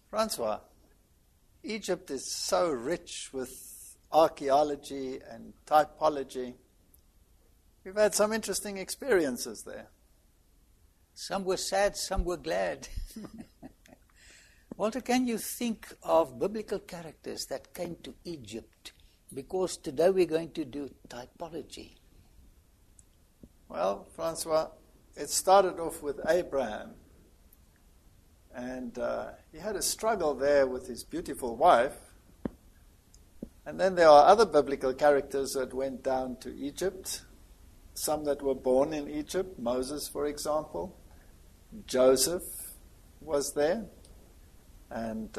Francois, Egypt is so rich with archaeology and typology. We've had some interesting experiences there. Some were sad, some were glad. Walter, can you think of biblical characters that came to Egypt? Because today we're going to do typology. Well, Francois, it started off with Abraham. And he had a struggle there with his beautiful wife. And then there are other biblical characters that went down to Egypt. Some that were born in Egypt. Moses, for example. Joseph was there. And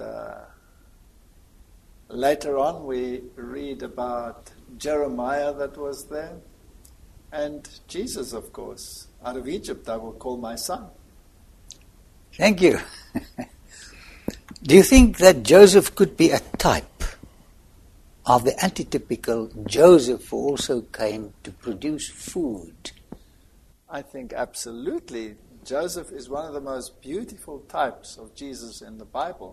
later on we read about Jeremiah that was there. And Jesus, of course. Out of Egypt I will call my son. Thank you. Do you think that Joseph could be a type of the antitypical Joseph who also came to produce food? I think absolutely. Joseph is one of the most beautiful types of Jesus in the Bible.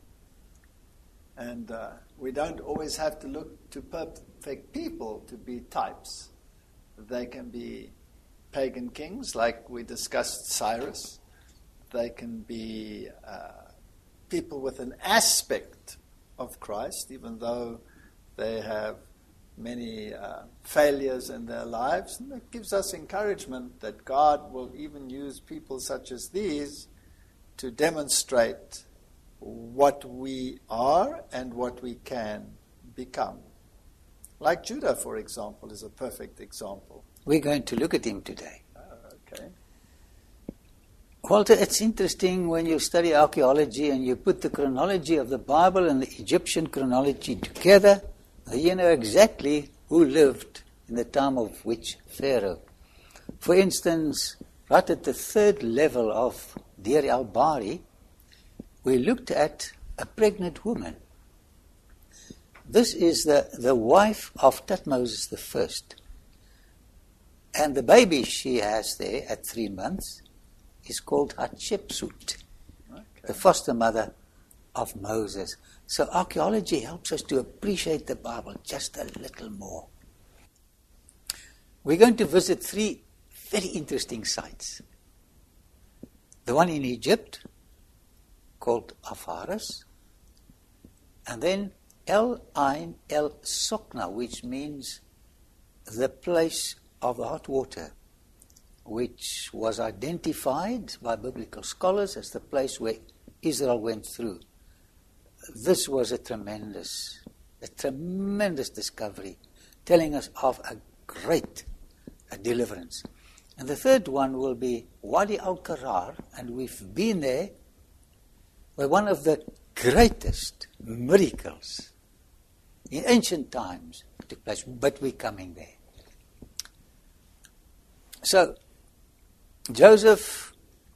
And we don't always have to look to perfect people to be types. They can be pagan kings, like we discussed Cyrus. They can be people with an aspect of Christ, even though they have many failures in their lives. And that gives us encouragement that God will even use people such as these to demonstrate what we are and what we can become. Like Judah, for example, is a perfect example. We're going to look at him today. Okay. Walter, it's interesting when you study archaeology and you put the chronology of the Bible and the Egyptian chronology together, you know exactly who lived in the time of which Pharaoh. For instance, right at the third level of Deir al-Bahari, we looked at a pregnant woman. This is the wife of Thutmose I. And the baby she has there at 3 months is called Hatshepsut, the foster mother of Moses. So archaeology helps us to appreciate the Bible just a little more. We're going to visit 3 very interesting sites. The one in Egypt, called Apharis, and then El Ain El Sokna, which means the place of the hot water, which was identified by biblical scholars as the place where Israel went through. This was a tremendous discovery, telling us of a great deliverance. And the third one will be Wadi al-Qarar, and we've been there, where one of the greatest miracles in ancient times took place, but we're coming there. So, Joseph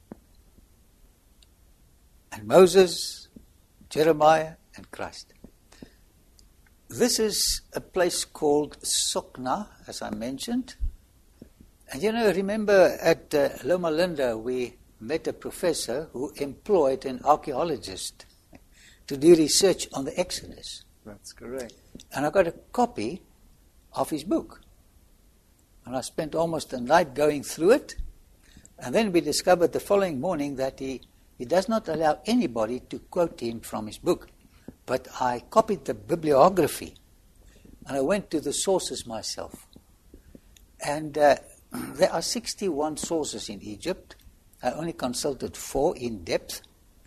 and Moses, Jeremiah and Christ. This is a place called Sokna, as I mentioned. And remember at Loma Linda we met a professor who employed an archaeologist to do research on the Exodus. That's correct. And I got a copy of his book. And I spent almost a night going through it. And then we discovered the following morning that he does not allow anybody to quote him from his book. But I copied the bibliography. And I went to the sources myself. And there are 61 sources in Egypt. I only consulted 4 in depth.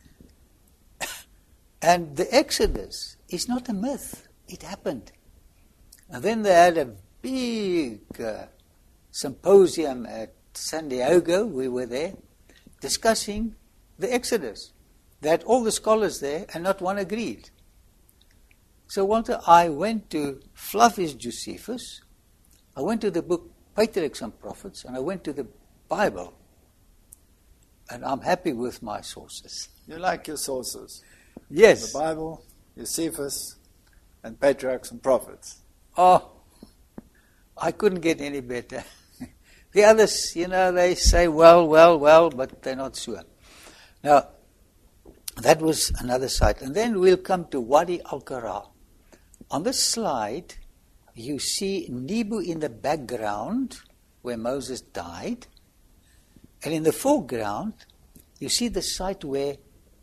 And the Exodus is not a myth. It happened. And then they had a big symposium at San Diego. We were there discussing the Exodus. They had all the scholars there and not one agreed. So Walter, I went to Flavius Josephus. I went to the book Patriarchs and Prophets, and I went to the Bible. And I'm happy with my sources. You like your sources? Yes. The Bible, Josephus, and Patriarchs and Prophets. Oh, I couldn't get any better. The others, they say, well, but they're not sure. Now, that was another site. And then we'll come to Wadi Al-Qara. On this slide, you see Nebo in the background, where Moses died. And in the foreground, you see the site where,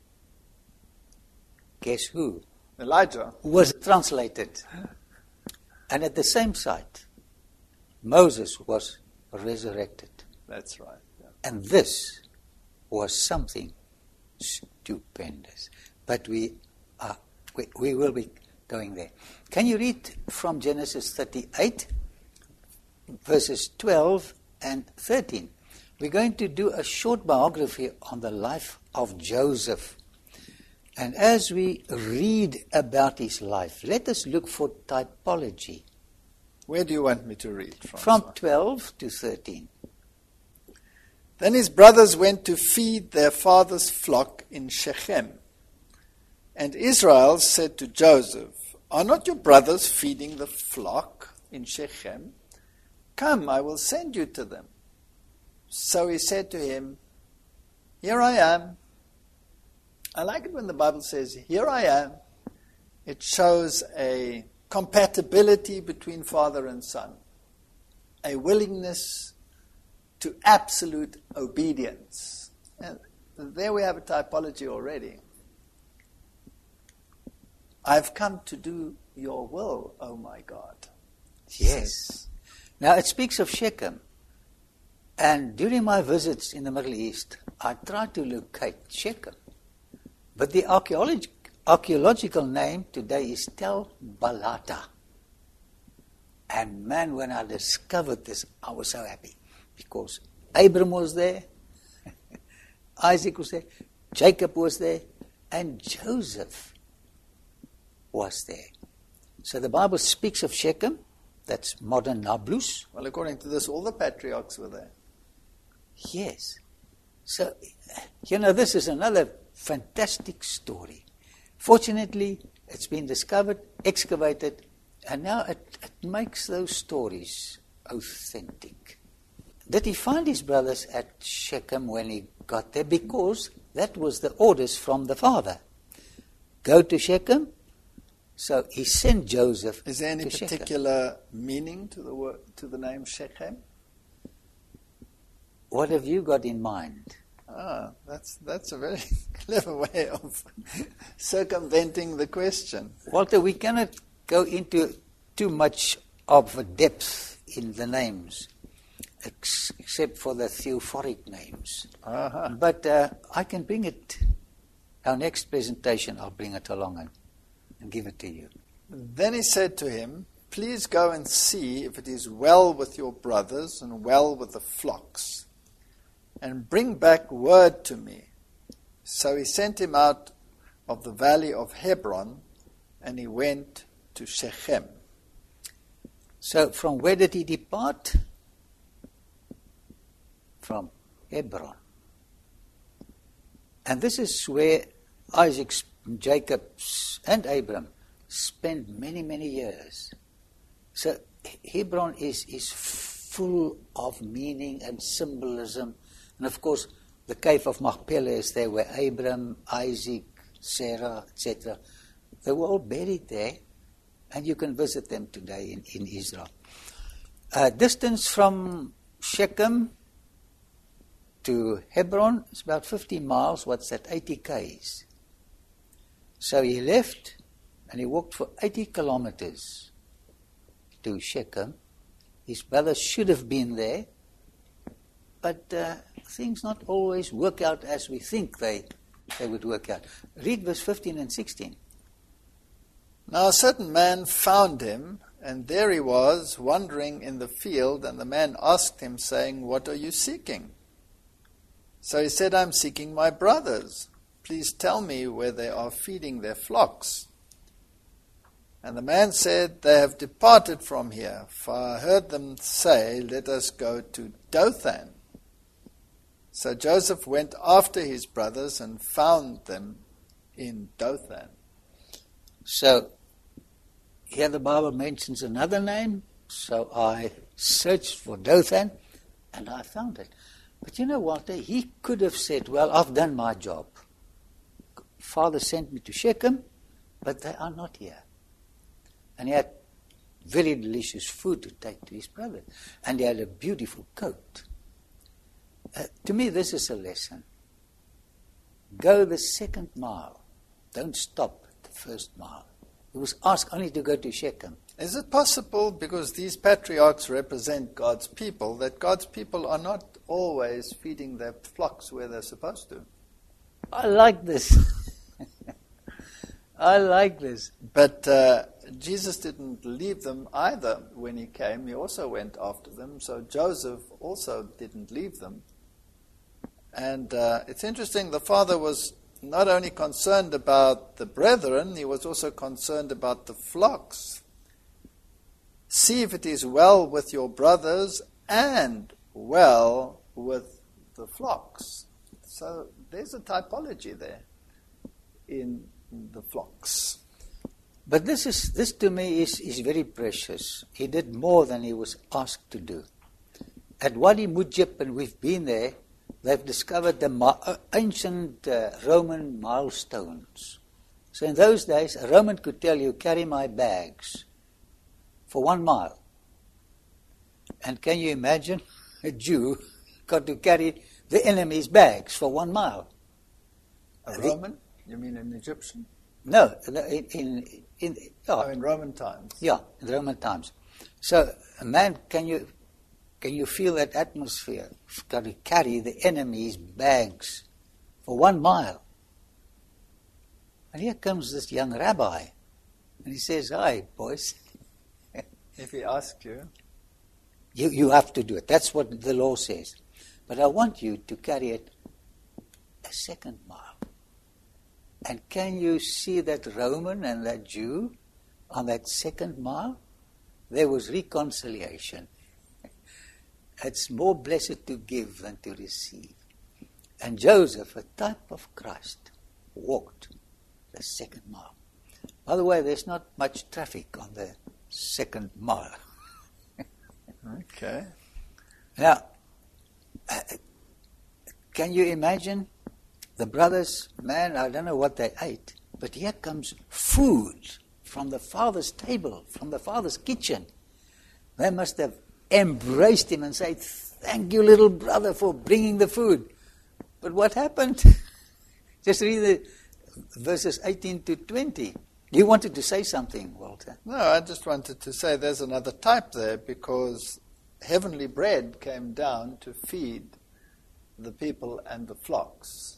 guess who? Elijah was translated. And at the same site, Moses was resurrected. That's right. Yeah. And this was something stupendous. But we will be going there. Can you read from Genesis 38, verses 12 and 13? We're going to do a short biography on the life of Joseph. And as we read about his life, let us look for typology. Where do you want me to read from? From 12 to 13. Then his brothers went to feed their father's flock in Shechem. And Israel said to Joseph, "Are not your brothers feeding the flock in Shechem? Come, I will send you to them." So he said to him, "Here I am." I like it when the Bible says, "Here I am." It shows a compatibility between father and son, a willingness to absolute obedience. And there we have a typology already. I've come to do your will, oh my God. Yes. Now it speaks of Shechem. And during my visits in the Middle East, I tried to locate Shechem. But the archaeological name today is Tel Balata. And man, when I discovered this, I was so happy. Because Abram was there, Isaac was there, Jacob was there, and Joseph was there. So the Bible speaks of Shechem, that's modern Nablus. Well, according to this, all the patriarchs were there. Yes. So, this is another fantastic story. Fortunately, it's been discovered, excavated, and now it makes those stories authentic. Did he find his brothers at Shechem when he got there? Because that was the orders from the father. Go to Shechem. So he sent Joseph. Is there any to particular meaning to the word, to the name Shechem? What have you got in mind? That's a very clever way of circumventing the question. Walter, we cannot go into too much of a depth in the names, except for the theophoric names. Uh-huh. But I can bring it, our next presentation, I'll bring it along and give it to you. Then he said to him, "Please go and see if it is well with your brothers and well with the flocks, and bring back word to me." So he sent him out of the valley of Hebron, and he went to Shechem. So from where did he depart? From Hebron. And this is where Isaac, Jacob, and Abram spent many, many years. So Hebron is full of meaning and symbolism. And of course, the cave of Machpelah is there where Abram, Isaac, Sarah, etc., they were all buried there. And you can visit them today in Israel. Distance from Shechem to Hebron is about 15 miles. What's that? 80 k's. So he left and he walked for 80 kilometers to Shechem. His brothers should have been there, but things not always work out as we think they would work out. Read verse 15 and 16. Now a certain man found him, and there he was, wandering in the field, and the man asked him, saying, "What are you seeking?" So he said, "I'm seeking my brothers. Please tell me where they are feeding their flocks." And the man said, "They have departed from here, for I heard them say, 'Let us go to Dothan.'" So Joseph went after his brothers and found them in Dothan. So here the Bible mentions another name, so I searched for Dothan and I found it. But you know, Walter, he could have said, "Well, I've done my job. father sent me to Shechem, but they are not here. And he had very delicious food to take to his brother. And he had a beautiful coat. To me, this is a lesson. Go the second mile. Don't stop at the first mile. He was asked only to go to Shechem. Is it possible, because these patriarchs represent God's people, that God's people are not always feeding their flocks where they're supposed to? I like this. I like this. But Jesus didn't leave them either when he came. He also went after them. So Joseph also didn't leave them. And it's interesting, the father was not only concerned about the brethren, he was also concerned about the flocks. See if it is well with your brothers and well with the flocks. So there's a typology there in the flocks. But this to me is very precious. He did more than he was asked to do. At Wadi Mujib, and we've been there, they've discovered the ancient Roman milestones. So in those days, a Roman could tell you, carry my bags for 1 mile. And can you imagine a Jew got to carry the enemy's bags for 1 mile? A Roman? You mean an Egyptian? No, in Roman times. Yeah, in the Roman times. So, man, can you feel that atmosphere? You've got to carry the enemy's bags for 1 mile. And here comes this young rabbi, and he says, "Hi, boys." If he asks you. You have to do it. That's what the law says. But I want you to carry it a second mile. And can you see that Roman and that Jew on that second mile? There was reconciliation. It's more blessed to give than to receive. And Joseph, a type of Christ, walked the second mile. By the way, there's not much traffic on the second mile. Okay. Now, can you imagine the brothers, man, I don't know what they ate, but here comes food from the father's table, from the father's kitchen. They must have embraced him and said, "Thank you, little brother, for bringing the food." But what happened? Just read the verses 18 to 20. You wanted to say something, Walter? No, I just wanted to say there's another type there, because heavenly bread came down to feed the people and the flocks.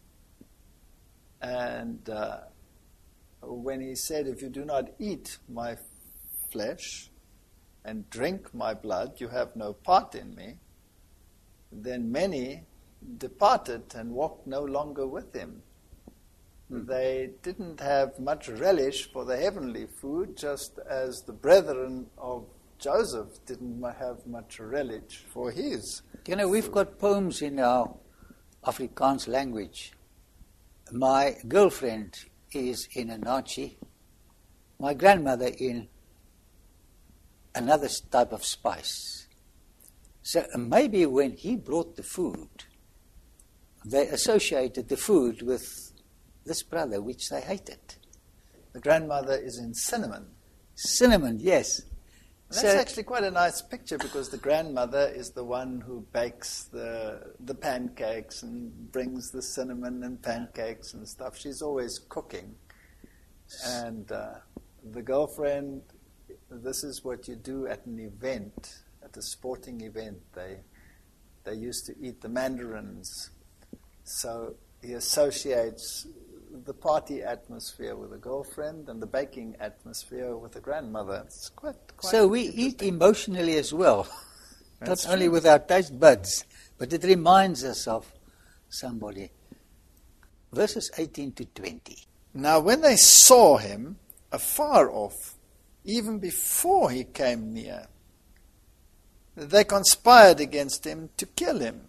And when he said, "If you do not eat my flesh and drink my blood, you have no part in me," then many departed and walked no longer with him. They didn't have much relish for the heavenly food, just as the brethren of Joseph didn't have much relish for his. You know, we've got poems in our Afrikaans language. My girlfriend is in a Nachi, my grandmother in another type of spice. So maybe when he brought the food, they associated the food with this brother, which they hated. The grandmother is in cinnamon. Cinnamon, yes. That's actually quite a nice picture, because the grandmother is the one who bakes the pancakes and brings the cinnamon and pancakes and stuff. She's always cooking. And the girlfriend, this is what you do at an event, at a sporting event. They used to eat the mandarins. So he associates the party atmosphere with a girlfriend and the baking atmosphere with a grandmother. It's quite so we eat emotionally as well, not only with our taste buds, but it reminds us of somebody. Verses 18 to 20. Now when they saw him afar off, even before he came near, they conspired against him to kill him.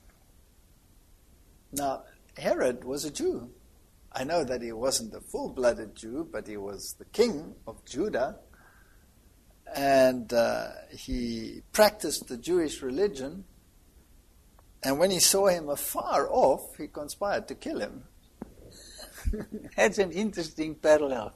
Now Herod was a Jew. I know that he wasn't a full-blooded Jew, but he was the king of Judah, and he practiced the Jewish religion, and when he saw him afar off, he conspired to kill him. That's an interesting parallel.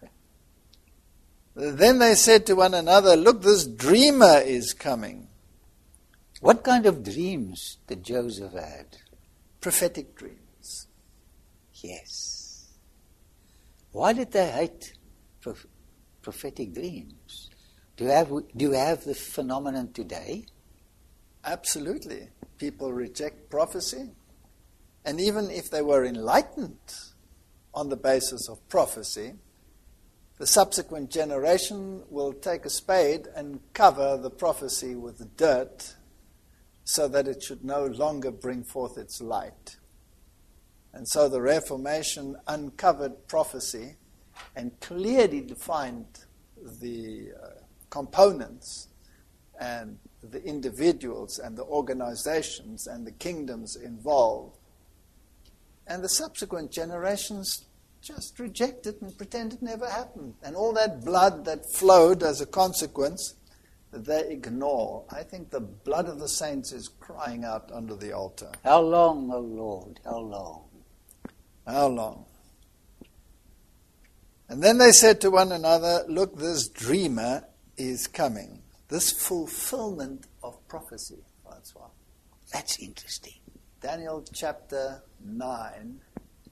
Then they said to one another, look, this dreamer is coming. What kind of dreams did Joseph had? Prophetic dreams. Yes. Why did they hate prophetic dreams? Do you have the phenomenon today? Absolutely. People reject prophecy. And even if they were enlightened on the basis of prophecy, the subsequent generation will take a spade and cover the prophecy with dirt so that it should no longer bring forth its light. And so the Reformation uncovered prophecy and clearly defined the components and the individuals and the organizations and the kingdoms involved. And the subsequent generations just reject it and pretend it never happened. And all that blood that flowed as a consequence, they ignore. I think the blood of the saints is crying out under the altar. How long, O Lord? How long? How long? And then they said to one another, look, this dreamer is coming. This fulfillment of prophecy, Francois. That's interesting. Daniel chapter 9,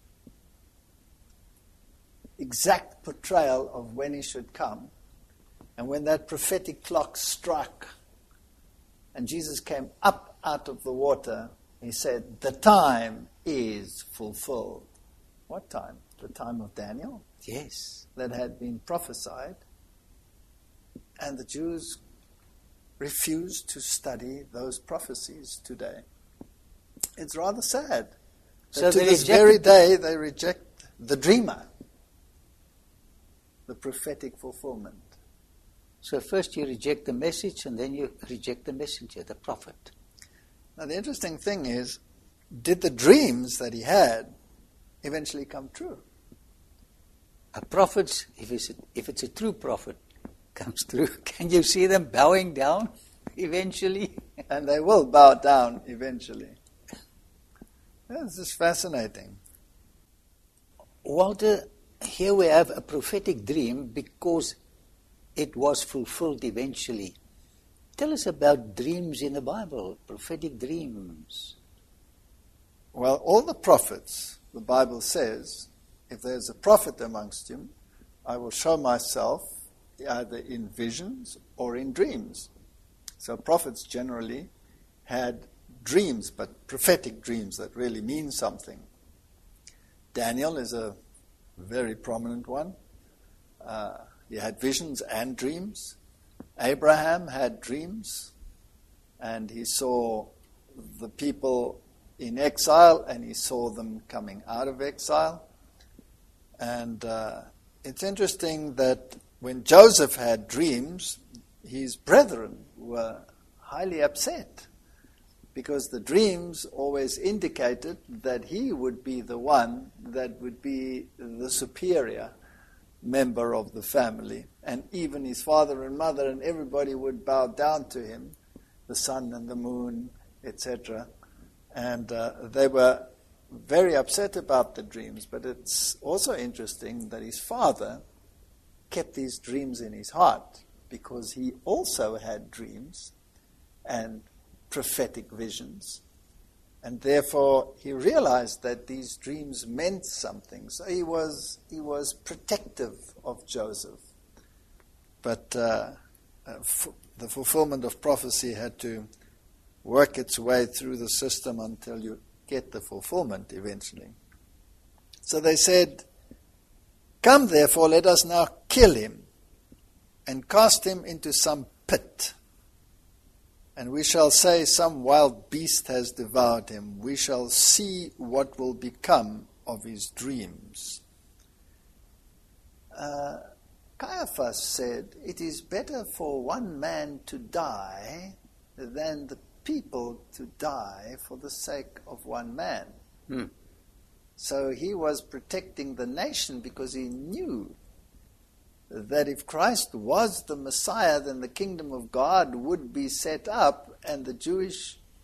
exact portrayal of when he should come. And when that prophetic clock struck and Jesus came up out of the water, he said, the time is fulfilled. What time? The time of Daniel? Yes. That had been prophesied. And the Jews refused to study those prophecies today. It's rather sad that So to they this rejected very day they reject the dreamer, the prophetic fulfillment. So first you reject the message and then you reject the messenger, the prophet. Now the interesting thing is, did the dreams that he had eventually come true? A prophet, if it's a true prophet, comes through. Can you see them bowing down eventually? And they will bow down eventually. This is fascinating. Walter, here we have a prophetic dream because it was fulfilled eventually. Tell us about dreams in the Bible, prophetic dreams. Well, all the prophets, the Bible says, if there's a prophet amongst you, I will show myself either in visions or in dreams. So prophets generally had dreams, but prophetic dreams that really mean something. Daniel is a very prominent one. He had visions and dreams. Abraham had dreams, and he saw the people in exile, and he saw them coming out of exile. And it's interesting that when Joseph had dreams, his brethren were highly upset because the dreams always indicated that he would be the one that would be the superior member of the family. And even his father and mother and everybody would bow down to him, the sun and the moon, etc. And they were very upset about the dreams. But it's also interesting that his father kept these dreams in his heart because he also had dreams and prophetic visions. And therefore he realized that these dreams meant something. So he was protective of Joseph. But the fulfillment of prophecy had to work its way through the system until you get the fulfillment eventually. So they said, come therefore, let us now kill him and cast him into some pit. And we shall say some wild beast has devoured him. We shall see what will become of his dreams. Caiaphas said, it is better for one man to die than the people to die for the sake of one man. So he was protecting the nation because he knew that if Christ was the Messiah, then the kingdom of God would be set up and the Jewish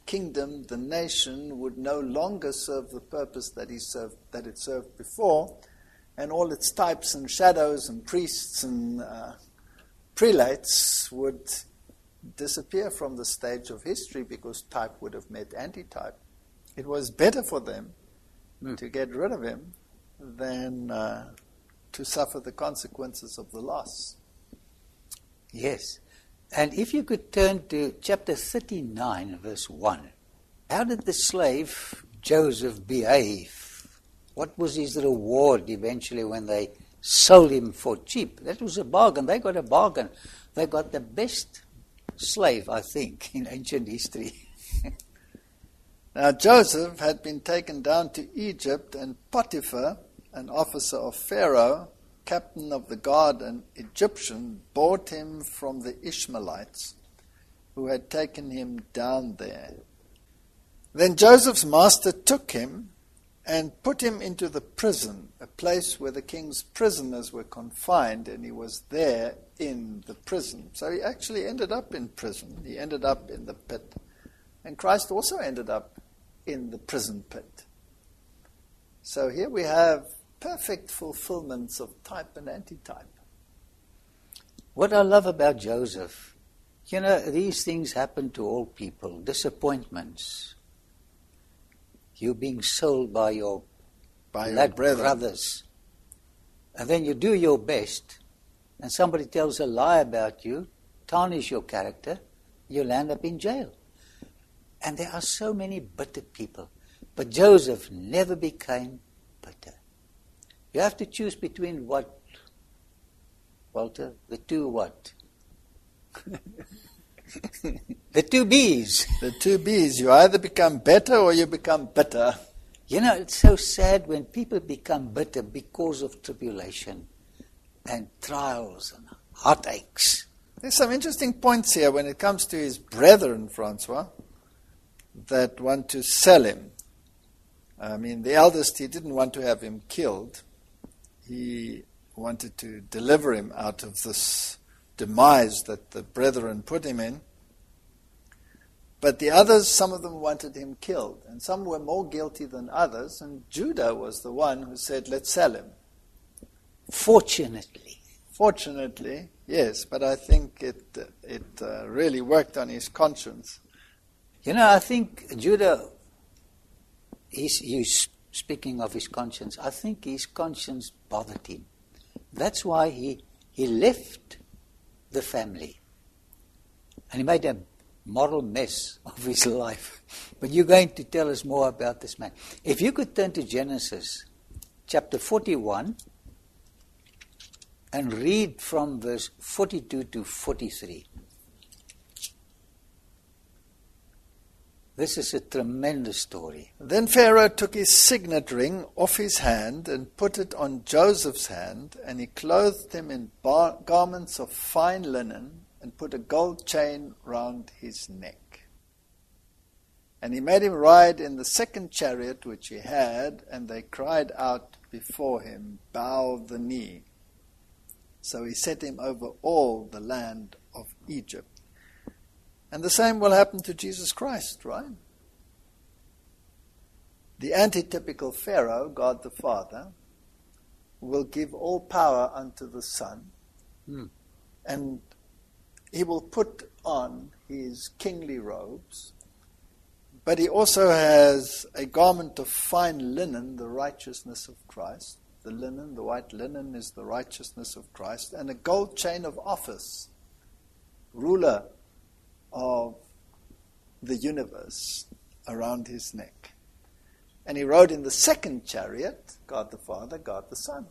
kingdom, the nation, would no longer serve the purpose that it served before, and all its types and shadows and priests and prelates would disappear from the stage of history because type would have met anti-type. It was better for them to get rid of him than to suffer the consequences of the loss. Yes. And if you could turn to chapter 39, verse 1. How did the slave Joseph behave? What was his reward eventually when they sold him for cheap? That was a bargain. They got a bargain. They got the best slave, I think, in ancient history. Now Joseph had been taken down to Egypt, and Potiphar, an officer of Pharaoh, captain of the guard, an Egyptian, bought him from the Ishmaelites who had taken him down there. Then Joseph's master took him and put him into the prison, a place where the king's prisoners were confined, and he was there in the prison. So he actually ended up in prison. He ended up in the pit. And Christ also ended up in the prison pit. So here we have perfect fulfillments of type and antitype. What I love about Joseph, these things happen to all people. Disappointments. You being sold by your brothers. And then you do your best, and somebody tells a lie about you, tarnish your character, you'll end up in jail. And there are so many bitter people. But Joseph never became bitter. You have to choose between what, Walter? The two what? The two B's. The two B's. You either become better or you become bitter. It's so sad when people become bitter because of tribulation and trials and heartaches. There's some interesting points here when it comes to his brethren, Francois, that want to sell him. I mean, the eldest, he didn't want to have him killed. He wanted to deliver him out of this demise that the brethren put him in. But the others, some of them wanted him killed, and some were more guilty than others, and Judah was the one who said, let's sell him. Fortunately, yes, but I think it really worked on his conscience. I think Judah, he's speaking of his conscience, I think his conscience bothered him. That's why he left the family. And he made a moral mess of his life. But you're going to tell us more about this man. If you could turn to Genesis chapter 41 and read from verse 42 to 43. This is a tremendous story. Then Pharaoh took his signet ring off his hand and put it on Joseph's hand, and he clothed him in garments of fine linen and put a gold chain round his neck. And he made him ride in the second chariot which he had, and they cried out before him, bow the knee. So he set him over all the land of Egypt. And the same will happen to Jesus Christ, right? The antitypical Pharaoh, God the Father, will give all power unto the Son, and he will put on his kingly robes, but he also has a garment of fine linen, the righteousness of Christ. The linen, the white linen, is the righteousness of Christ, and a gold chain of office, ruler of the universe, around his neck. And he rode in the second chariot, God the Father, God the Son.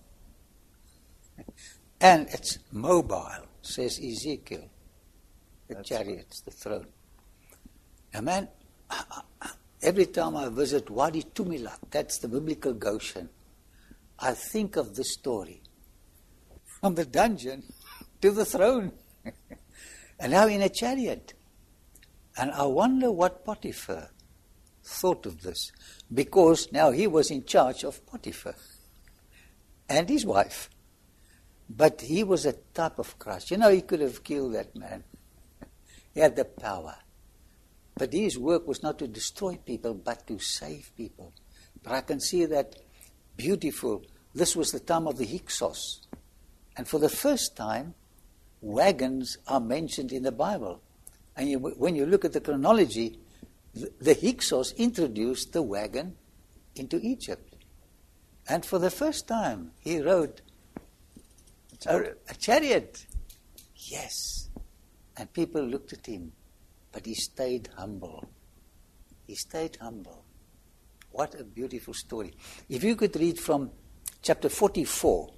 And it's mobile, says Ezekiel. The chariots, the throne. Now man, every time I visit Wadi Tumilat, that's the biblical Goshen, I think of this story. From the dungeon to the throne. And now in a chariot. And I wonder what Potiphar thought of this. Because now he was in charge of Potiphar and his wife. But he was a type of Christ. He could have killed that man. He had the power. But his work was not to destroy people, but to save people. But I can see that beautiful. This was the time of the Hyksos. And for the first time, wagons are mentioned in the Bible. And when you look at the chronology, the Hyksos introduced the wagon into Egypt. And for the first time, he rode a chariot. Yes. And people looked at him. But he stayed humble. He stayed humble. What a beautiful story. If you could read from chapter 44,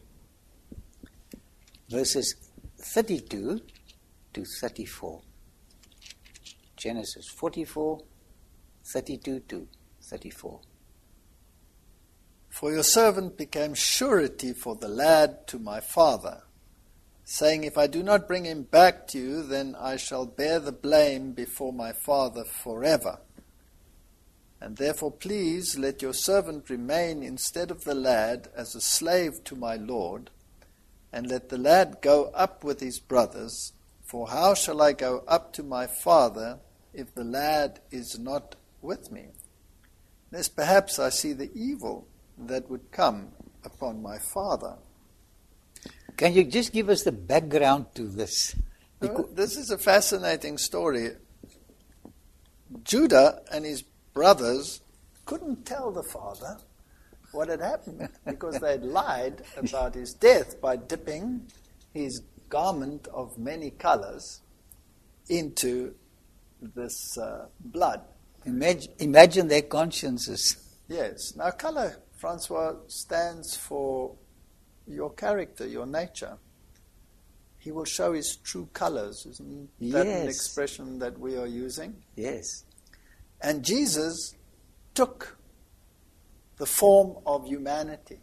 verses 32 to 34. Genesis 44, 32 to 34. For your servant became surety for the lad to my father, saying, if I do not bring him back to you, then I shall bear the blame before my father forever. And therefore please let your servant remain instead of the lad as a slave to my lord, and let the lad go up with his brothers, for how shall I go up to my father if the lad is not with me? Lest perhaps I see the evil that would come upon my father. Can you just give us the background to this? This is a fascinating story. Judah and his brothers couldn't tell the father what had happened because they'd lied about his death by dipping his garment of many colors into this blood. Imagine their consciences. Yes. Now, color, Francois, stands for your character, your nature. He will show his true colors. Isn't that an expression that we are using? Yes. And Jesus took the form of humanity.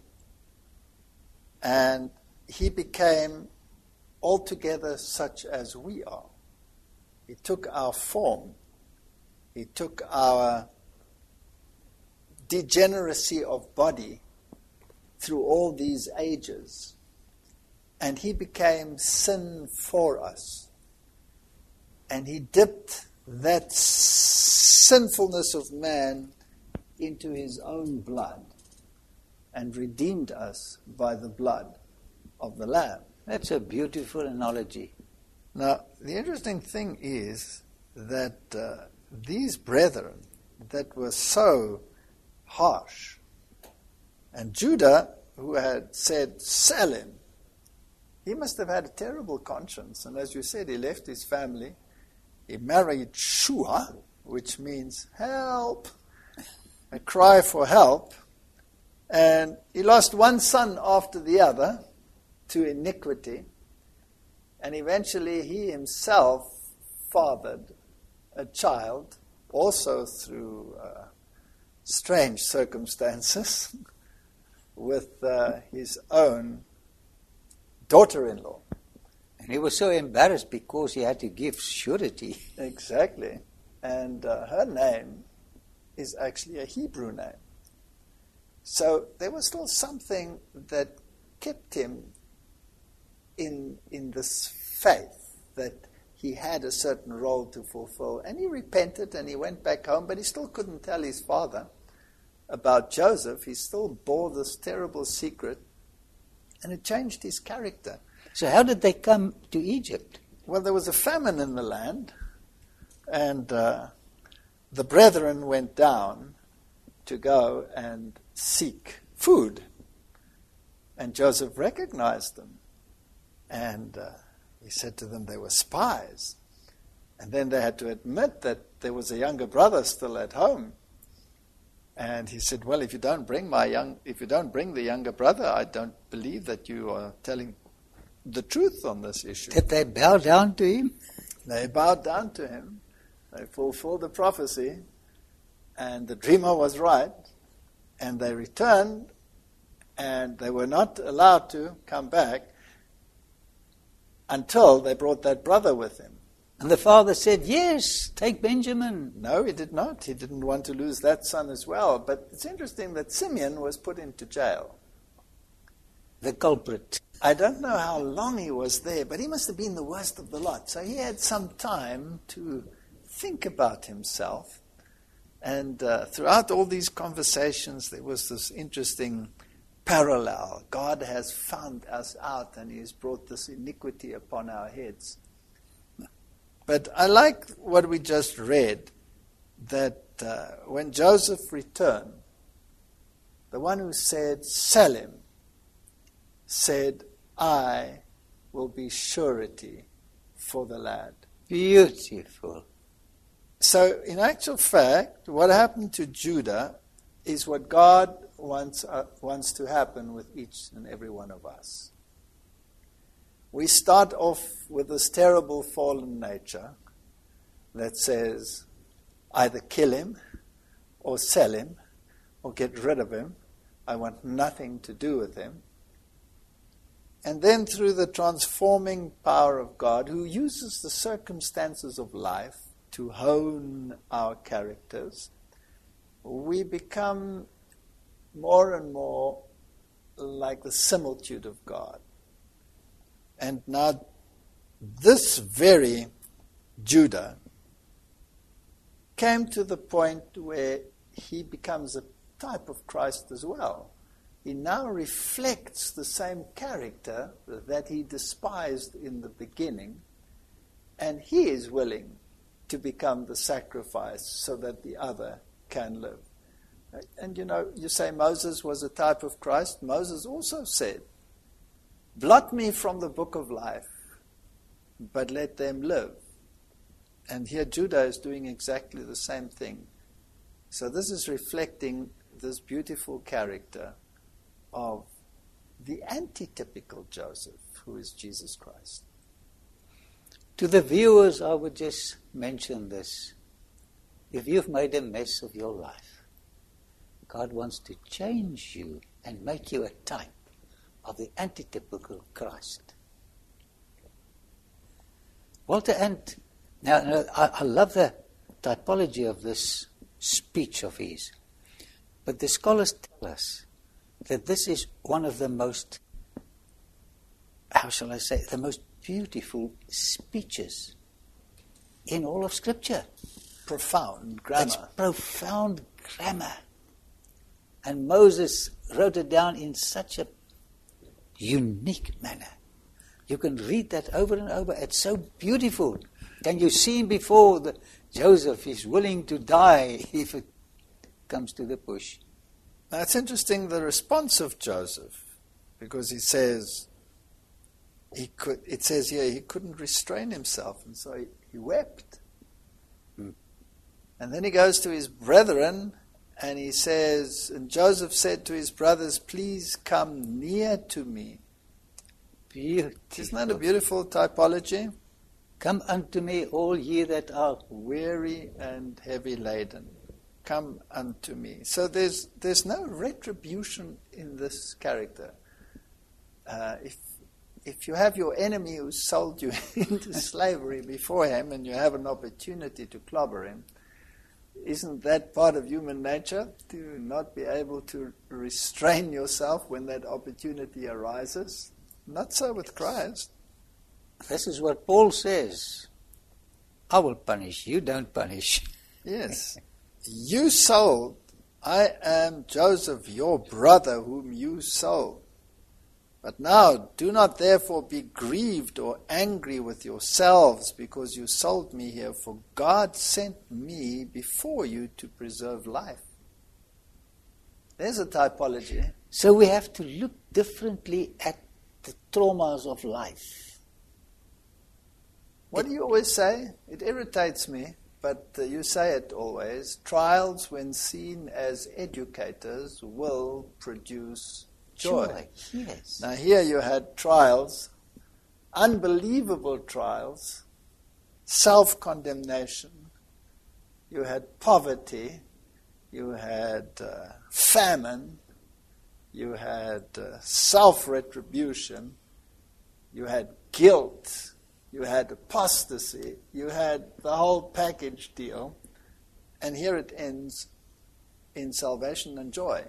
And he became altogether such as we are. He took our form. He took our degeneracy of body through all these ages. And he became sin for us. And he dipped that sinfulness of man into his own blood and redeemed us by the blood of the Lamb. That's a beautiful analogy. Now, the interesting thing is that these brethren that were so harsh, and Judah, who had said, sell him, he must have had a terrible conscience. And as you said, he left his family. He married Shua, which means help, a cry for help. And he lost one son after the other to iniquity. And eventually he himself fathered a child, also through strange circumstances, with his own daughter-in-law. And he was so embarrassed because he had to give surety. Exactly. And her name is actually a Hebrew name. So there was still something that kept him in this faith that he had a certain role to fulfill. And he repented and he went back home, but he still couldn't tell his father about Joseph. He still bore this terrible secret, and it changed his character. So how did they come to Egypt? Well, there was a famine in the land, and the brethren went down to go and seek food. And Joseph recognized them. And he said to them they were spies. And then they had to admit that there was a younger brother still at home. And he said, well, if you don't bring the younger brother, I don't believe that you are telling the truth on this issue. Did they bow down to him? They bowed down to him. They fulfilled the prophecy. And the dreamer was right. And they returned. And they were not allowed to come back until they brought that brother with him. And the father said, yes, take Benjamin. No, he did not. He didn't want to lose that son as well. But it's interesting that Simeon was put into jail. The culprit. I don't know how long he was there, but he must have been the worst of the lot. So he had some time to think about himself. And throughout all these conversations, there was this interesting parallel. God has found us out and he has brought this iniquity upon our heads. But I like what we just read, that when Joseph returned, the one who said, "Sell him," said, "I will be surety for the lad." Beautiful. So in actual fact, what happened to Judah is what God wants to happen with each and every one of us. We start off with this terrible fallen nature that says either kill him or sell him or get rid of him. I want nothing to do with him. And then through the transforming power of God, who uses the circumstances of life to hone our characters, we become more and more like the similitude of God. And now this very Judah came to the point where he becomes a type of Christ as well. He now reflects the same character that he despised in the beginning, and he is willing to become the sacrifice so that the other can live. And you say Moses was a type of Christ. Moses also said, "Blot me from the book of life, but let them live." And here Judah is doing exactly the same thing. So this is reflecting this beautiful character of the antitypical Joseph, who is Jesus Christ. To the viewers, I would just mention this. If you've made a mess of your life, God wants to change you and make you a type of the antitypical Christ. Walter, and now I love the typology of this speech of his, but the scholars tell us that this is one of the most, the most beautiful speeches in all of Scripture. Profound grammar. It's profound grammar. And Moses wrote it down in such a unique manner. You can read that over and over. It's so beautiful. Can you see him before Joseph is willing to die if it comes to the push? Now it's interesting, the response of Joseph, because it says he couldn't restrain himself, and so he wept. And then he goes to his brethren, and he says, and Joseph said to his brothers, "Please come near to me." Beautiful. Isn't that a beautiful typology? Come unto me, all ye that are weary and heavy laden. Come unto me. So there's no retribution in this character. If you have your enemy who sold you into slavery before him and you have an opportunity to clobber him, isn't that part of human nature, to not be able to restrain yourself when that opportunity arises? Not so with Christ. This is what Paul says. I will punish, you don't punish. Yes. You sold. I am Joseph, your brother, whom you sold. But now do not therefore be grieved or angry with yourselves because you sold me here, for God sent me before you to preserve life. There's a typology. So we have to look differently at the traumas of life. What do you always say? It irritates me, but you say it always. Trials, when seen as educators, will produce joy. Yes. Now here you had trials, unbelievable trials, self-condemnation, you had poverty, you had famine, you had self-retribution, you had guilt, you had apostasy, you had the whole package deal, and here it ends in salvation and joy.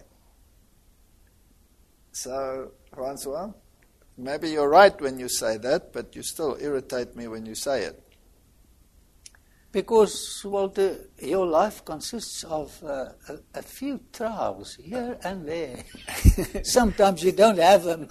So, Francois, maybe you're right when you say that, but you still irritate me when you say it. Because, Walter, your life consists of a few trials here and there. Sometimes you don't have them.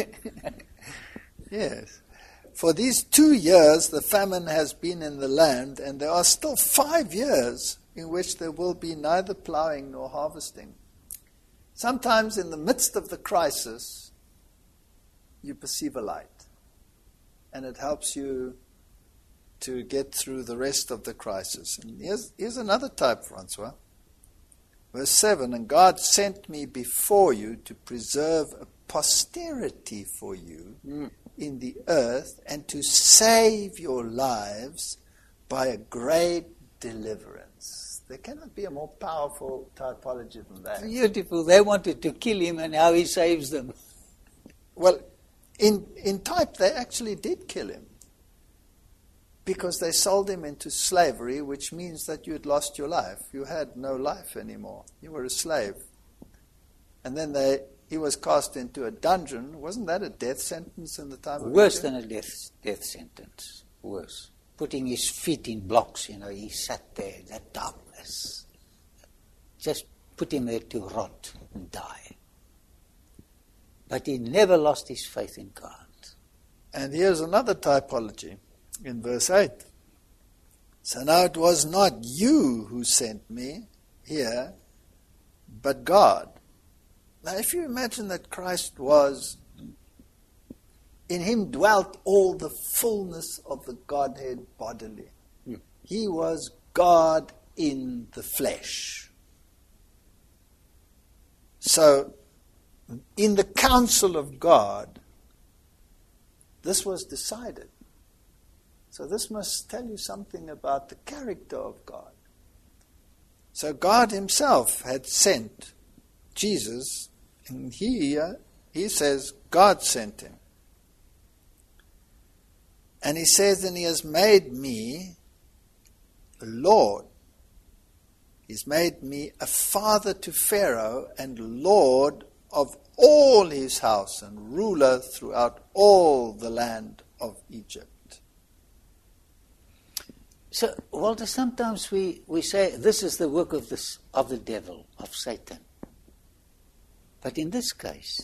Yes. For these 2 years the famine has been in the land, and there are still 5 years in which there will be neither plowing nor harvesting. Sometimes in the midst of the crisis, you perceive a light, and it helps you to get through the rest of the crisis. And here's another type, Francois. Verse 7, and God sent me before you to preserve a posterity for you in the earth, and to save your lives by a great deliverance. There cannot be a more powerful typology than that. Beautiful. They wanted to kill him, and how he saves them. Well, in type, they actually did kill him, because they sold him into slavery, which means that you had lost your life. You had no life anymore. You were a slave. And then he was cast into a dungeon. Wasn't that a death sentence in the time of Worse Peter? than a death sentence. Worse. Putting his feet in blocks, he sat there in that darkness. Just put him there to rot and die. But he never lost his faith in God. And here's another typology in verse 8. So now it was not you who sent me here, but God. Now if you imagine that Christ was, in him dwelt all the fullness of the Godhead bodily. He was God in the flesh. So in the counsel of God, this was decided. So this must tell you something about the character of God. So God himself had sent Jesus, and he says God sent him. And he says, and he has made me Lord. He's made me a father to Pharaoh and Lord of all his house and ruler throughout all the land of Egypt. So, Walter, sometimes we say this is the work of the devil, of Satan. But in this case,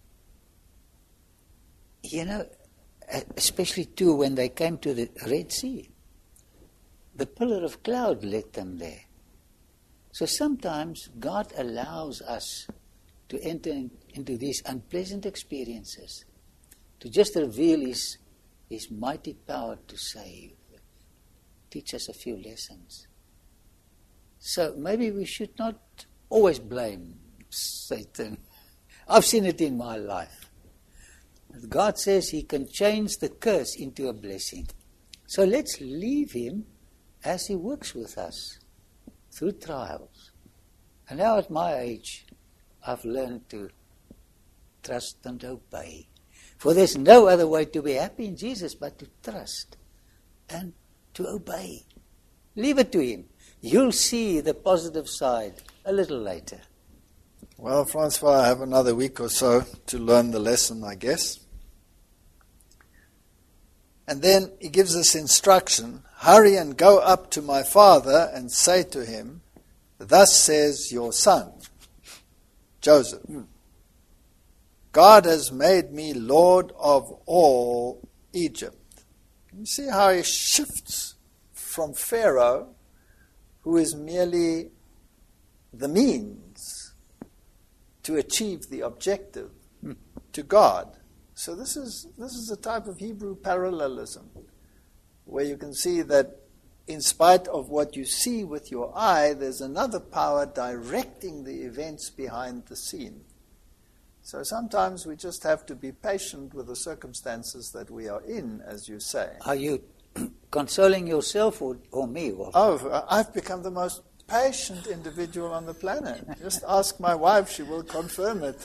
especially too when they came to the Red Sea, the pillar of cloud led them there. So sometimes God allows us to enter into these unpleasant experiences, to just reveal his mighty power to save, teach us a few lessons. So maybe we should not always blame Satan. I've seen it in my life. God says he can change the curse into a blessing. So let's leave him as he works with us through trials. And now at my age, I've learned to trust and obey. For there's no other way to be happy in Jesus but to trust and to obey. Leave it to him. You'll see the positive side a little later. Well, Francois, I have another week or so to learn the lesson, I guess. And then he gives us instruction, hurry and go up to my father and say to him, thus says your son, Joseph, God has made me Lord of all Egypt. You see how he shifts from Pharaoh, who is merely the means to achieve the objective, to God. So this is a type of Hebrew parallelism, where you can see that in spite of what you see with your eye, there's another power directing the events behind the scene. So sometimes we just have to be patient with the circumstances that we are in, as you say. Are you consoling yourself or me? Walter? Oh, I've become the most patient individual on the planet. Just ask my wife, she will confirm it.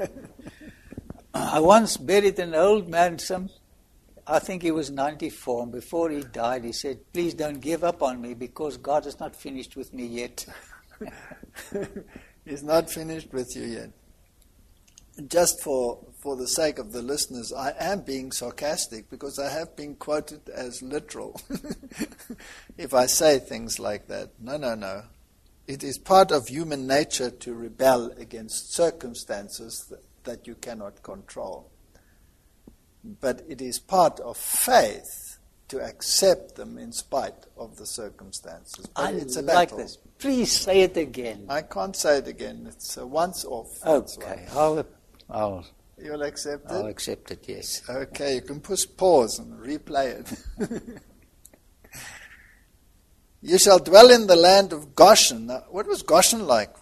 I once buried an old man, I think he was 94, and before he died he said, please don't give up on me because God is not finished with me yet. He's not finished with you yet. just for the sake of the listeners, I am being sarcastic because I have been quoted as literal if I say things like that. No. It is part of human nature to rebel against circumstances that you cannot control. But it is part of faith to accept them in spite of the circumstances. But it's a battle. Like this. Please say it again. I can't say it again. It's a once off. Okay, You'll accept it? I'll accept it, yes. Okay, you can push pause and replay it. You shall dwell in the land of Goshen. Now, what was Goshen like?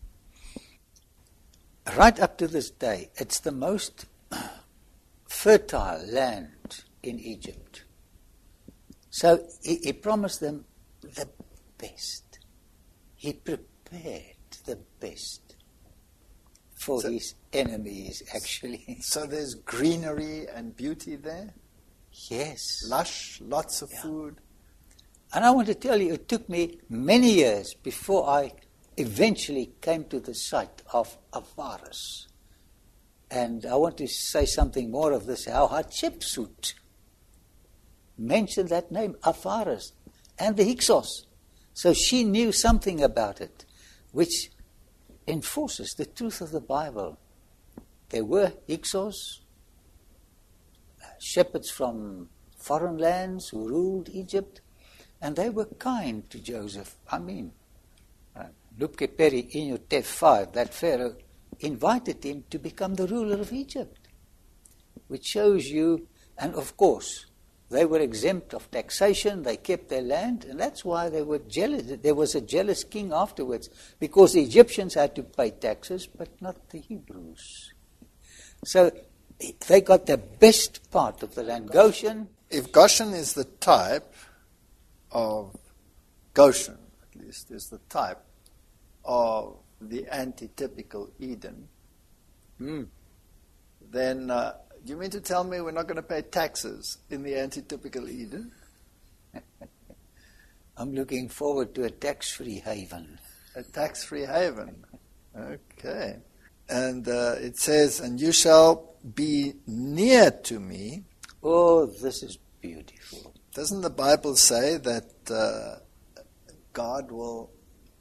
Right up to this day, it's the most fertile land in Egypt. So he promised them the best. He prepared the best for his enemies, actually. So there's greenery and beauty there? Yes. Lush, lots of food. And I want to tell you, it took me many years before I eventually came to the site of Avaris. And I want to say something more of this, how Hatshepsut mentioned that name, Avaris, and the Hyksos. So she knew something about it, which enforces the truth of the Bible. There were Hyksos, shepherds from foreign lands who ruled Egypt, and they were kind to Joseph. I mean, Lupke-Peri in Tef 5, that Pharaoh invited him to become the ruler of Egypt, which shows you, and of course, they were exempt of taxation, they kept their land, and that's why they were jealous. There was a jealous king afterwards, because the Egyptians had to pay taxes, but not the Hebrews. So they got the best part of the land. Goshen. If Goshen is the type of Goshen, at least, is the type of the antitypical Eden, then you mean to tell me we're not going to pay taxes in the antitypical Eden? I'm looking forward to a tax-free haven. A tax-free haven. Okay. And it says, and you shall be near to me. Oh, this is beautiful. Doesn't the Bible say that God will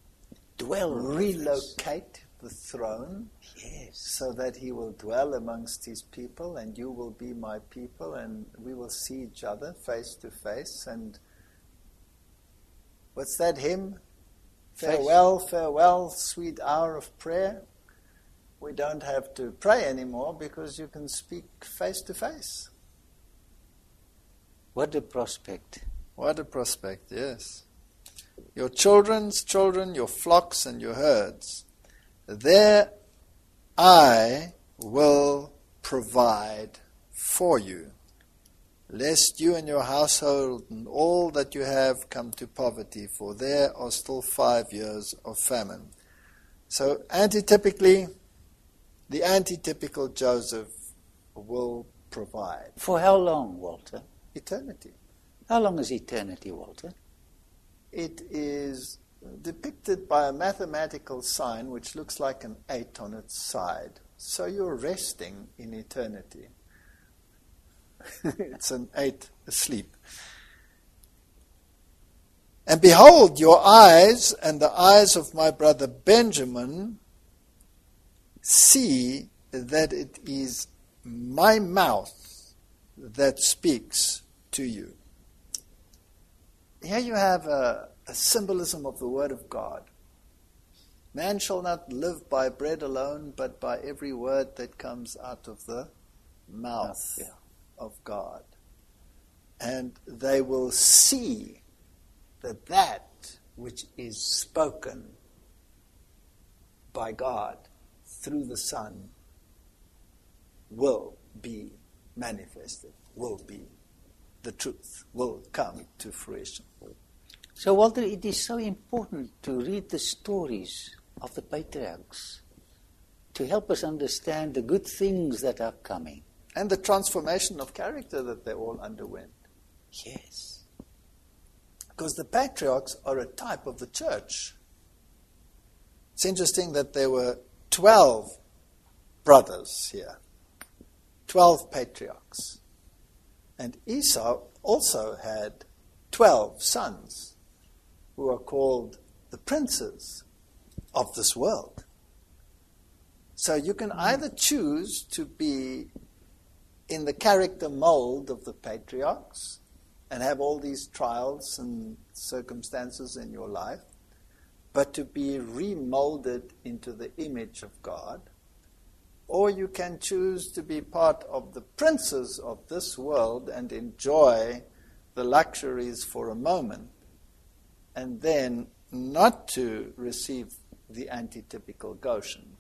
relocate the throne? Yes. So that he will dwell amongst his people, and you will be my people, and we will see each other face to face. And what's that hymn? Farewell, farewell, sweet hour of prayer. We don't have to pray anymore because you can speak face to face. What a prospect. What a prospect, yes. Your children's children, your flocks and your herds, there I will provide for you, lest you and your household and all that you have come to poverty, for there are still 5 years of famine. So antitypically, the antitypical Joseph will provide. For how long, Walter? Eternity. How long is eternity, Walter? It is depicted by a mathematical sign which looks like an 8 on its side. So you're resting in eternity. It's an 8 asleep. And behold, your eyes and the eyes of my brother Benjamin see that it is my mouth that speaks to you. Here you have a symbolism of the Word of God. Man shall not live by bread alone, but by every word that comes out of the mouth of God. And they will see that which is spoken by God through the Son will be manifested, will be the truth, will come to fruition. So, Walter, it is so important to read the stories of the patriarchs to help us understand the good things that are coming. And the transformation of character that they all underwent. Yes. Because the patriarchs are a type of the church. It's interesting that there were 12 brothers here, 12 patriarchs. And Esau also had 12 sons who are called the princes of this world. So you can either choose to be in the character mold of the patriarchs and have all these trials and circumstances in your life, but to be remolded into the image of God. Or you can choose to be part of the princes of this world and enjoy the luxuries for a moment, and then not to receive the antitypical Goshen.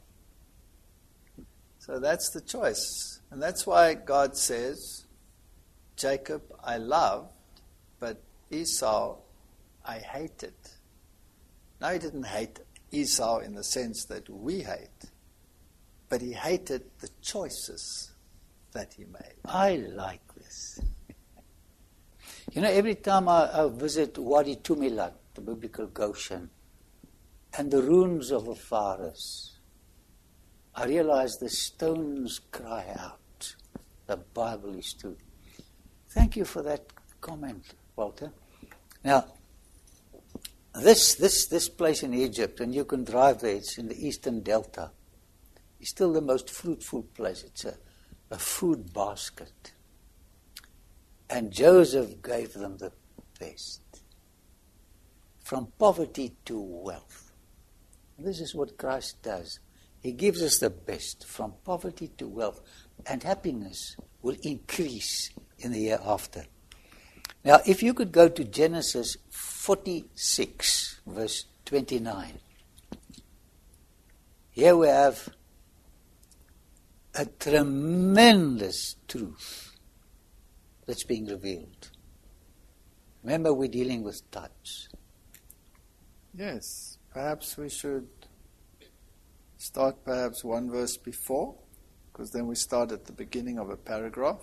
So that's the choice. And that's why God says, Jacob I loved, but Esau I hated. Now, he didn't hate Esau in the sense that we hate, but he hated the choices that he made. I like this. You know, every time I visit Wadi Tumilat, the biblical Goshen, and the ruins of Epharus, I realize the stones cry out. The Bible is true. Thank you for that comment, Walter. Now, this place in Egypt, and you can drive there, it's in the Eastern Delta, is still the most fruitful place. It's a food basket. And Joseph gave them the best. From poverty to wealth. This is what Christ does. He gives us the best, from poverty to wealth. And happiness will increase in the year after. Now, if you could go to Genesis 46, verse 29. Here we have a tremendous truth that's being revealed. Remember, we're dealing with types. Yes, perhaps we should start one verse before, because then we start at the beginning of a paragraph.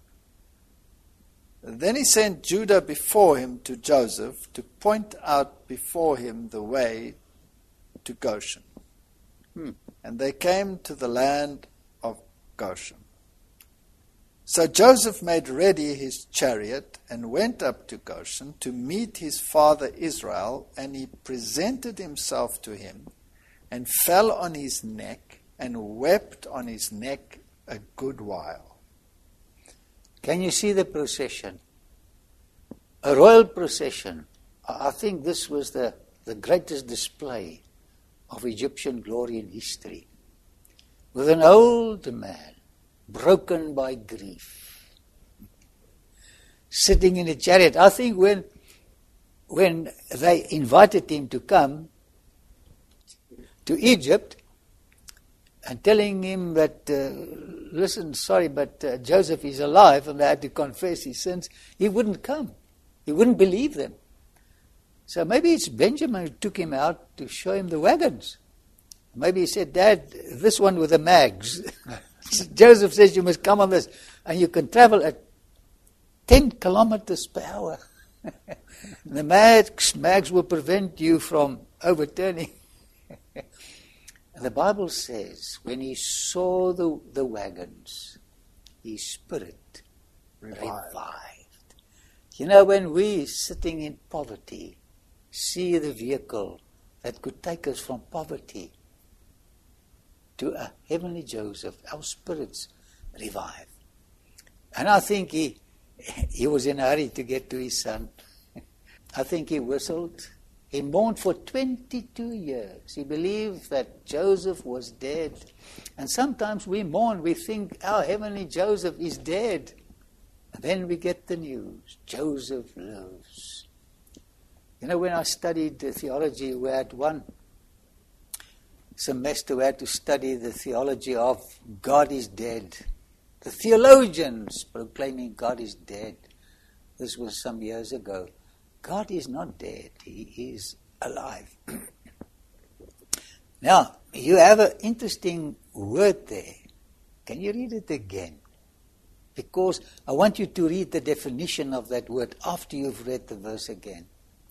Then he sent Judah before him to Joseph to point out before him the way to Goshen. And they came to the land of Goshen. So Joseph made ready his chariot and went up to Goshen to meet his father Israel, and he presented himself to him and fell on his neck and wept on his neck a good while. Can you see the procession? A royal procession. I think this was the greatest display of Egyptian glory in history. With an old man, broken by grief, sitting in a chariot. I think when they invited him to come to Egypt and telling him that, listen, sorry, but Joseph is alive, and they had to confess his sins, he wouldn't come. He wouldn't believe them. So maybe it's Benjamin who took him out to show him the wagons. Maybe he said, Dad, this one with the mags. Joseph says you must come on this, and you can travel at 10 kilometers per hour. The mags will prevent you from overturning. And the Bible says, when he saw the wagons, his spirit revived. You know, when we, sitting in poverty, see the vehicle that could take us from poverty to a heavenly Joseph, our spirits revive. And I think he was in a hurry to get to his son. I think he whistled. He mourned for 22 years. He believed that Joseph was dead. And sometimes we mourn, we think our heavenly Joseph is dead. And then we get the news, Joseph lives. You know, when I studied theology, we had one semester we had to study the theology of God is dead. The theologians proclaiming God is dead. This was some years ago. God is not dead. He is alive. Now, you have an interesting word there. Can you read it again? Because I want you to read the definition of that word after you've read the verse again.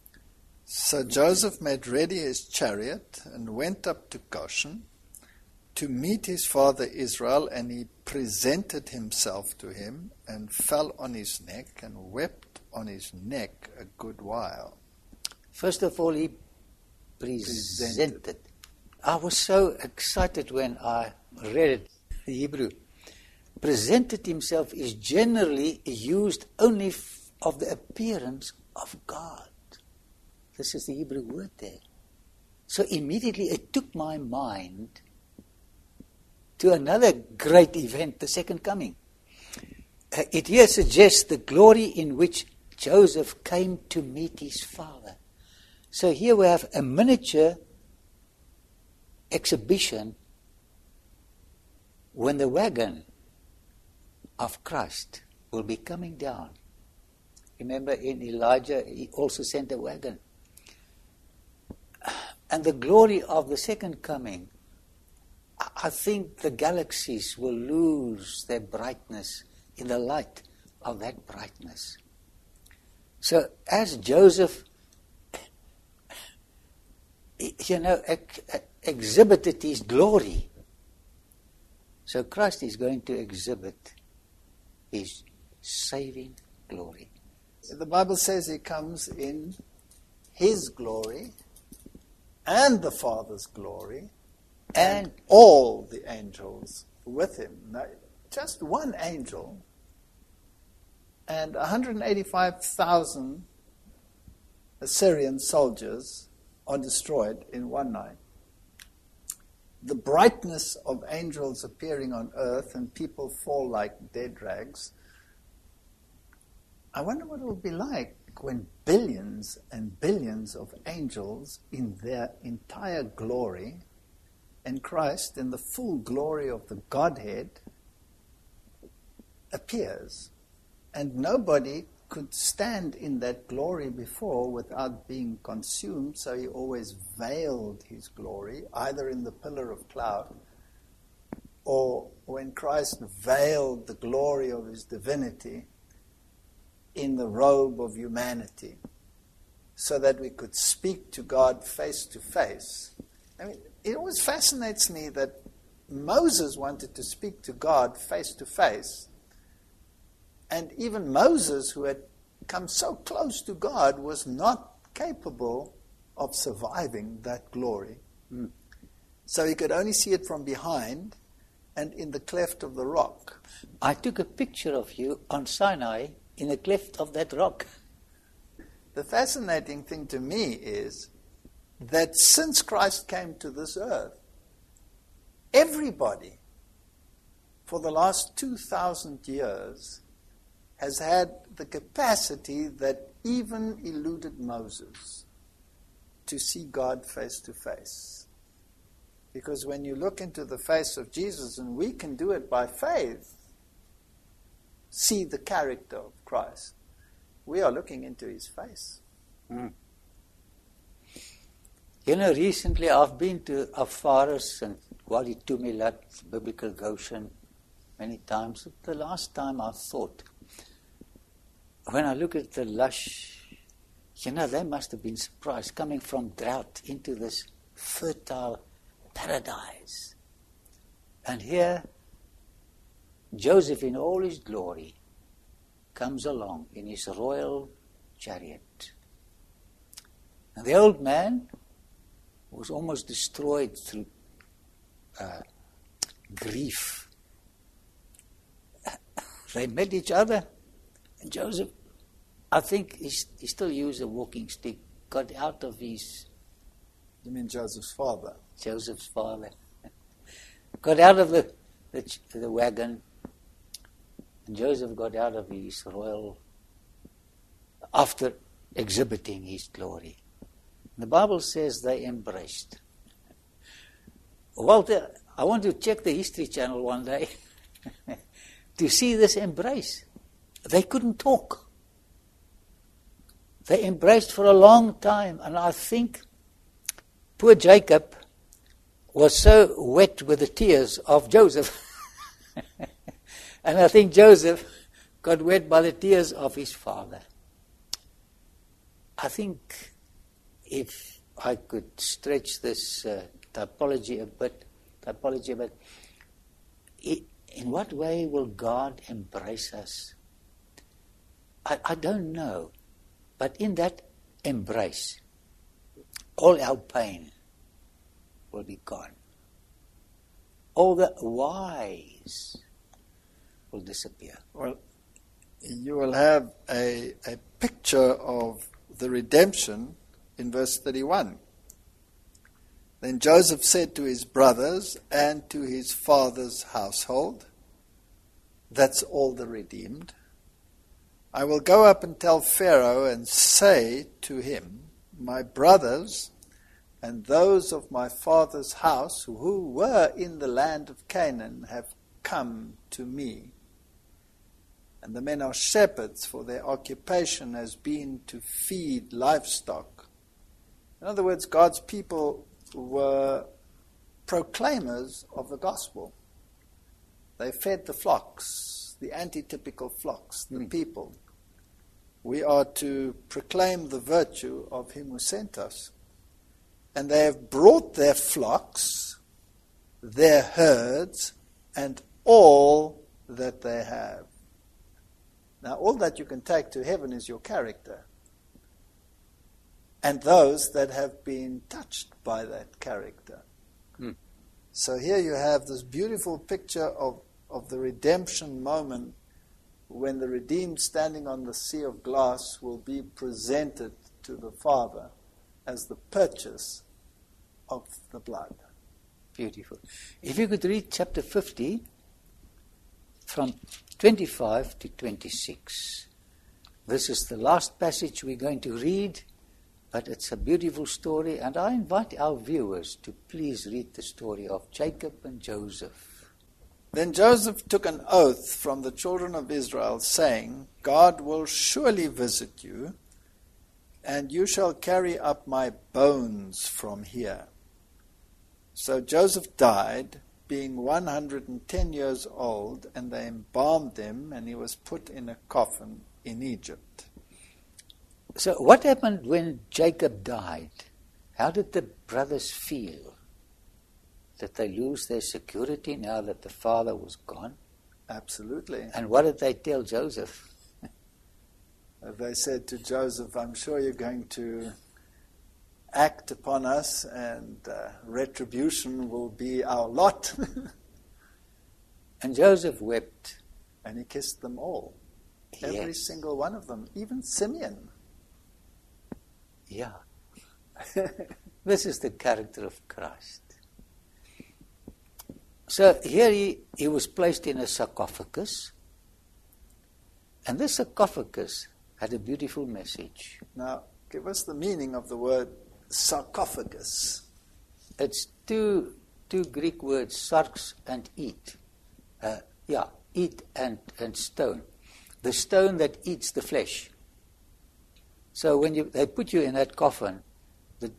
So Joseph made ready his chariot and went up to Goshen to meet his father Israel, and he presented himself to him and fell on his neck and wept on his neck a good while. First of all, he presented. I was so excited when I read it, the Hebrew. Presented himself is generally used only of the appearance of God. This is the Hebrew word there. So immediately it took my mind to another great event, the second coming. It here suggests the glory in which Joseph came to meet his father. So here we have a miniature exhibition when the wagon of Christ will be coming down. Remember in Elijah, he also sent a wagon. And the glory of the second coming, I think the galaxies will lose their brightness in the light of that brightness. So as Joseph, exhibited his glory, so Christ is going to exhibit his saving glory. The Bible says he comes in his glory and the Father's glory and all the angels with him. Now, just one angel and 185,000 Assyrian soldiers are destroyed in one night. The brightness of angels appearing on earth and people fall like dead rags. I wonder what it will be like when billions and billions of angels in their entire glory and Christ in the full glory of the Godhead appears. And nobody could stand in that glory before without being consumed, so he always veiled his glory, either in the pillar of cloud or when Christ veiled the glory of his divinity in the robe of humanity, so that we could speak to God face to face. I mean, it always fascinates me that Moses wanted to speak to God face to face, and even Moses, who had come so close to God, was not capable of surviving that glory. So he could only see it from behind and in the cleft of the rock. I took a picture of you on Sinai in the cleft of that rock. The fascinating thing to me is that since Christ came to this earth, everybody for the last 2,000 years has had the capacity that even eluded Moses to see God face to face. Because when you look into the face of Jesus, and we can do it by faith, see the character of Christ, we are looking into his face. Recently I've been to Afaris and Wadi Tumilat, Biblical Goshen, many times. The last time I thought, when I look at the lush, they must have been surprised coming from drought into this fertile paradise. And here, Joseph in all his glory comes along in his royal chariot. And the old man was almost destroyed through grief. They met each other, and Joseph, I think he still used a walking stick, got out of his... You mean Joseph's father? Joseph's father. Got out of the wagon, and Joseph got out of his royal, after exhibiting his glory. The Bible says they embraced. Walter, I want to check the History Channel one day to see this embrace. They couldn't talk. They embraced for a long time, and I think poor Jacob was so wet with the tears of Joseph. And I think Joseph got wet by the tears of his father. I think if I could stretch this typology a bit, typology, but in what way will God embrace us? I don't know. But in that embrace, all our pain will be gone. All the whys will disappear. Well, you will have a picture of the redemption in verse 31. Then Joseph said to his brothers and to his father's household, that's all the redeemed, I will go up and tell Pharaoh and say to him, my brothers and those of my father's house who were in the land of Canaan have come to me. And the men are shepherds, for their occupation has been to feed livestock. In other words, God's people were proclaimers of the gospel. They fed the flocks, the antitypical flocks, the people. We are to proclaim the virtue of him who sent us. And they have brought their flocks, their herds, and all that they have. Now, all that you can take to heaven is your character. And those that have been touched by that character. So here you have this beautiful picture of the redemption moment when the redeemed standing on the sea of glass will be presented to the Father as the purchase of the blood. Beautiful. If you could read chapter 50 from 25 to 26. This is the last passage we're going to read, but it's a beautiful story, and I invite our viewers to please read the story of Jacob and Joseph. Then Joseph took an oath from the children of Israel, saying, God will surely visit you, and you shall carry up my bones from here. So Joseph died, being 110 years old, and they embalmed him, and he was put in a coffin in Egypt. So what happened when Jacob died? How did the brothers feel? Did they lose their security now that the father was gone? Absolutely. And what did they tell Joseph? They said to Joseph, I'm sure you're going to act upon us, and retribution will be our lot. And Joseph wept. And he kissed them all. Every single one of them, even Simeon. Yeah. This is the character of Christ. So here he was placed in a sarcophagus. And this sarcophagus had a beautiful message. Now, give us the meaning of the word sarcophagus. It's two Greek words, sarx and eat. Eat and stone. The stone that eats the flesh. So when they put you in that coffin, the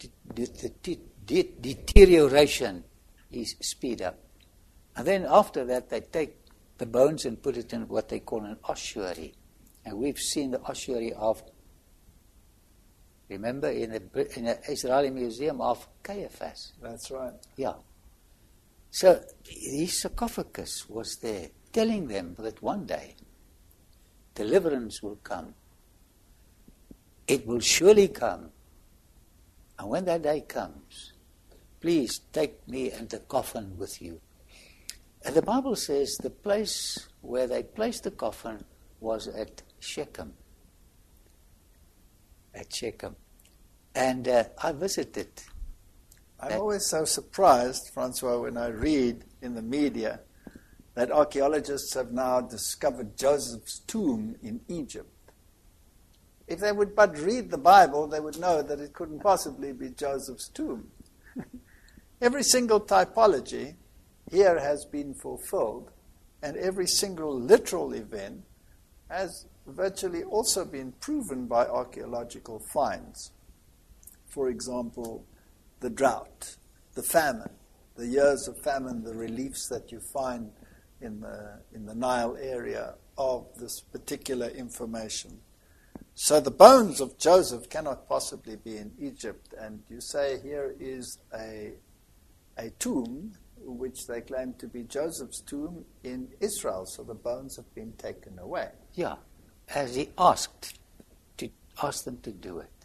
deterioration is speed up. And then after that, they take the bones and put it in what they call an ossuary. And we've seen the ossuary of, remember, in the Israeli Museum of Caiaphas. That's right. Yeah. So his sarcophagus was there, telling them that one day deliverance will come. It will surely come. And when that day comes, please take me and the coffin with you. And the Bible says the place where they placed the coffin was at Shechem. At Shechem. And I visited. I'm always so surprised, Francois, when I read in the media that archaeologists have now discovered Joseph's tomb in Egypt. If they would but read the Bible, they would know that it couldn't possibly be Joseph's tomb. Every single typology here has been fulfilled, and every single literal event has virtually also been proven by archaeological finds. For example, the drought, the famine, the years of famine, the reliefs that you find in the Nile area of this particular information. So the bones of Joseph cannot possibly be in Egypt, and you say here is a tomb which they claim to be Joseph's tomb, in Israel. So the bones have been taken away. Yeah, as he asked them to do it.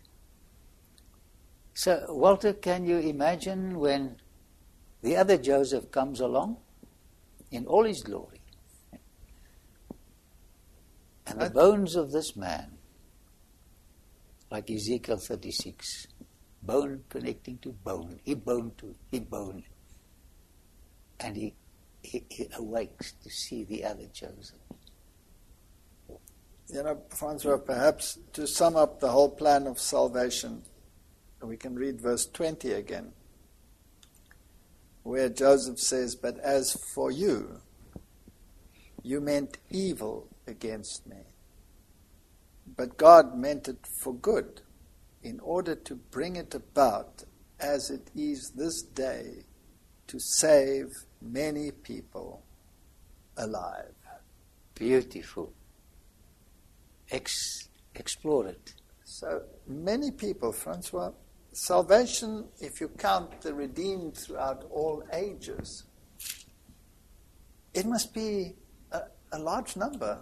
So, Walter, can you imagine when the other Joseph comes along in all his glory, and the bones of this man, like Ezekiel 36, bone connecting to bone, he bone to he bone, and he awakes to see the other Joseph. Francois, perhaps to sum up the whole plan of salvation, we can read verse 20 again, where Joseph says, "But as for you, you meant evil against me, but God meant it for good, in order to bring it about as it is this day, to save many people alive." Beautiful. Explore it. So many people, Francois, salvation, if you count the redeemed throughout all ages, it must be a large number.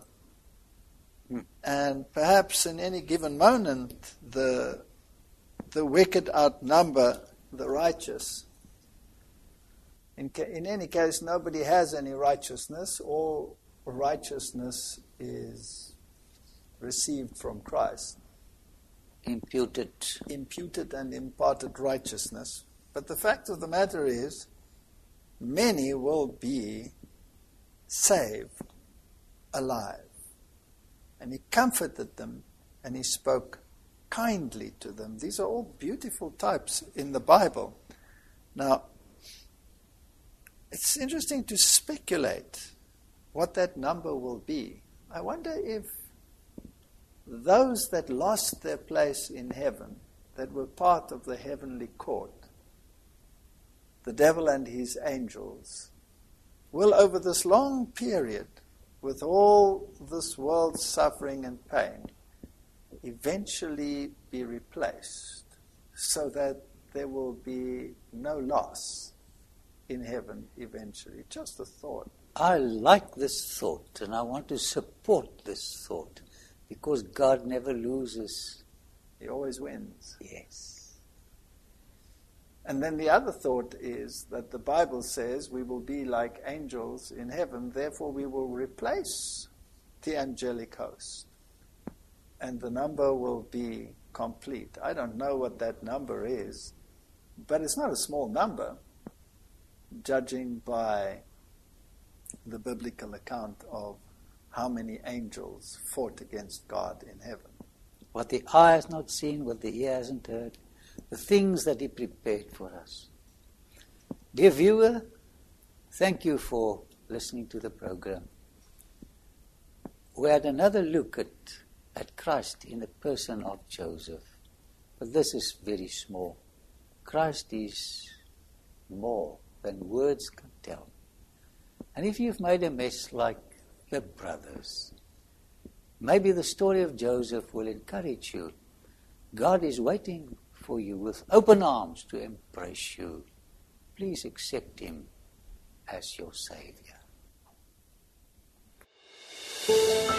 And perhaps in any given moment, the wicked outnumber the righteous. In any case, nobody has any righteousness. All righteousness is received from Christ. Imputed and imparted righteousness. But the fact of the matter is, many will be saved alive. And he comforted them, and he spoke kindly to them. These are all beautiful types in the Bible. Now, it's interesting to speculate what that number will be. I wonder if those that lost their place in heaven, that were part of the heavenly court, the devil and his angels, will over this long period, with all this world's suffering and pain, eventually be replaced, so that there will be no loss in heaven eventually. Just a thought. I like this thought, and I want to support this thought, because God never loses. He always wins. Yes. And then the other thought is that the Bible says we will be like angels in heaven, therefore we will replace the angelic host. And the number will be complete. I don't know what that number is, but it's not a small number, judging by the biblical account of how many angels fought against God in heaven. What the eye has not seen, what the ear hasn't heard, the things that he prepared for us. Dear viewer, thank you for listening to the program. We had another look at Christ in the person of Joseph. But this is very small. Christ is more than words can tell. And if you've made a mess like the brothers, maybe the story of Joseph will encourage you. God is waiting for you with open arms to embrace you. Please accept him as your Savior.